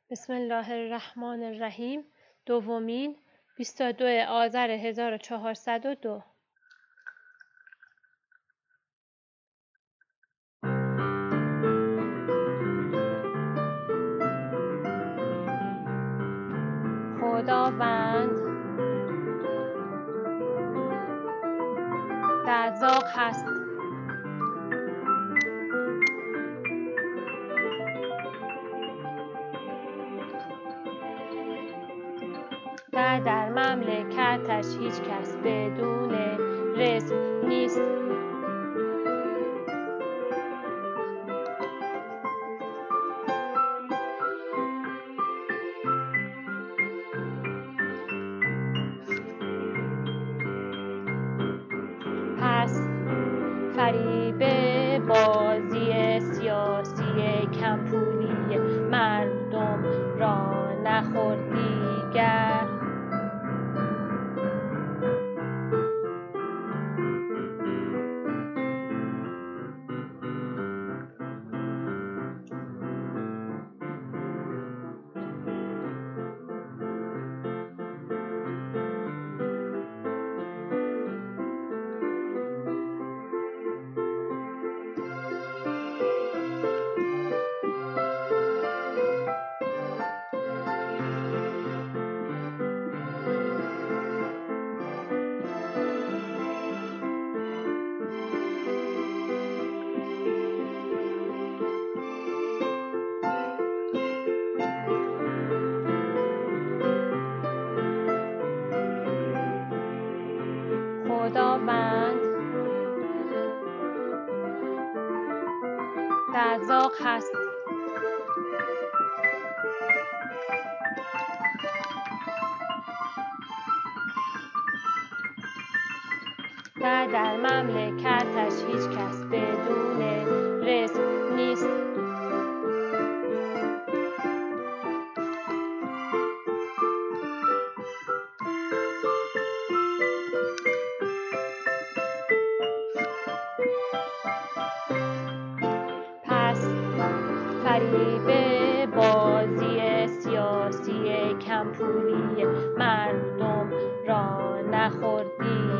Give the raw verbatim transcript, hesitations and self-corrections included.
بسم الله الرحمن الرحیم. دومین بیست و دو آذر هزار و چهارصد و دو. خداوند در ذاق هست. و در مملکتش هیچ کس بدون رزق نیست. پس فریب بازی سیاسی کمپولی مردم را نخورد دیگر. خداوند در ذاق هست. و در مملکتش هیچ کس بدون رزق نیست. پس فریب بازی سیاسی کمپولی مردم را نخورد دیگر.